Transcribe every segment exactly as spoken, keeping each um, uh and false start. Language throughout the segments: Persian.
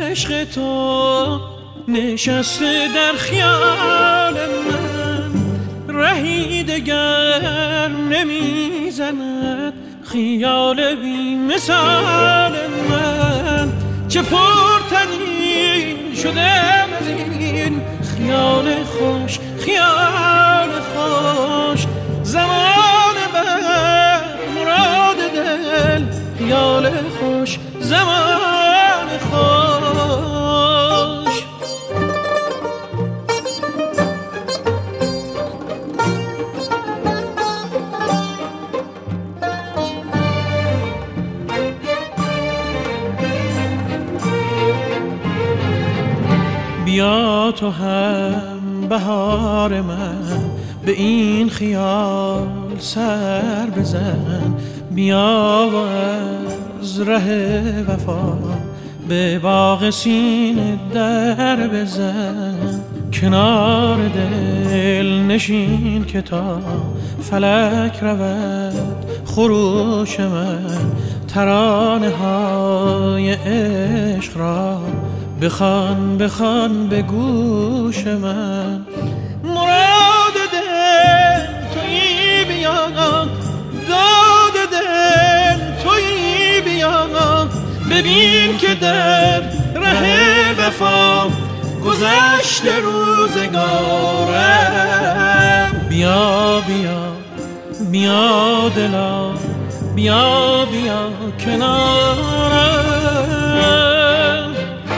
عشق تو نشسته در خیال من، رهی دگر نمیزند خیال بی مثال من. چه پرتنین شدم از این خیال خوش، خیال خوش، زمان بر مراد دل، خیال خوش، زمان خوش. بیا تو هم بهار من، به این خیال سر بزن. بیا و از ره وفا به باغ سینه در بزن. کنار دل نشین که تا فلک رود خروش من، ترانه های عشق را بخوان بخوان به گوش من. مراد دل تویی بیا، داد دل تویی بیا، ببین که در ره وفا گذشت روزگارم. بیا بیا بیا دلا، بیا بیا کنارم.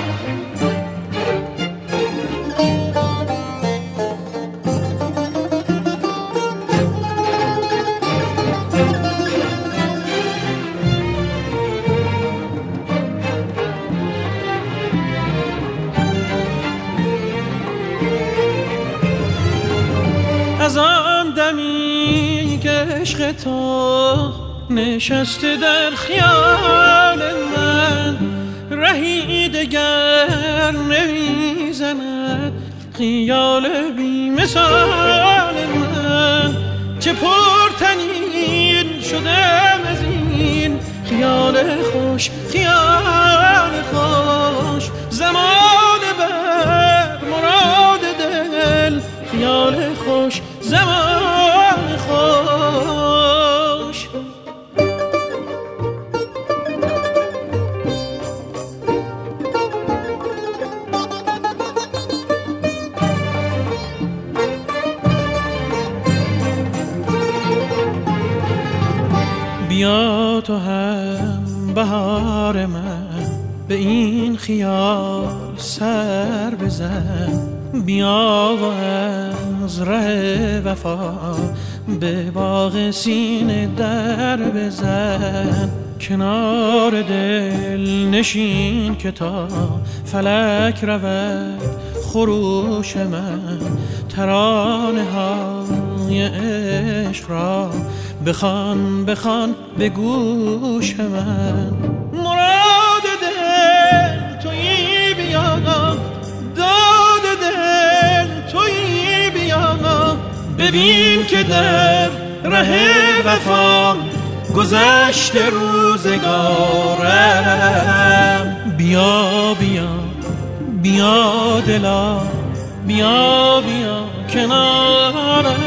از آن دمی که عشق تو نشسته در خیال من، رهی دگر نمیزند خیال بی مثال من. چه پرتنین شدم از این خیال خوش، خیال خوش، زمان بر مراد دل، خیال خوش، زمان خوش. بیا تو هم بهار من، به این خیال سر بزن. بیا و از ره وفا به باغ سینه در بزن. کنار دل نشین که تا فلک رود خروش من، ترانه های عشق را بخوان بخوان به گوش من. مراد دل تویی بیا، داد دل تویی بیا، ببین که در ره وفا گذشت روزگارم. بیا بیا بیا دلا، بیا بیا کنارم.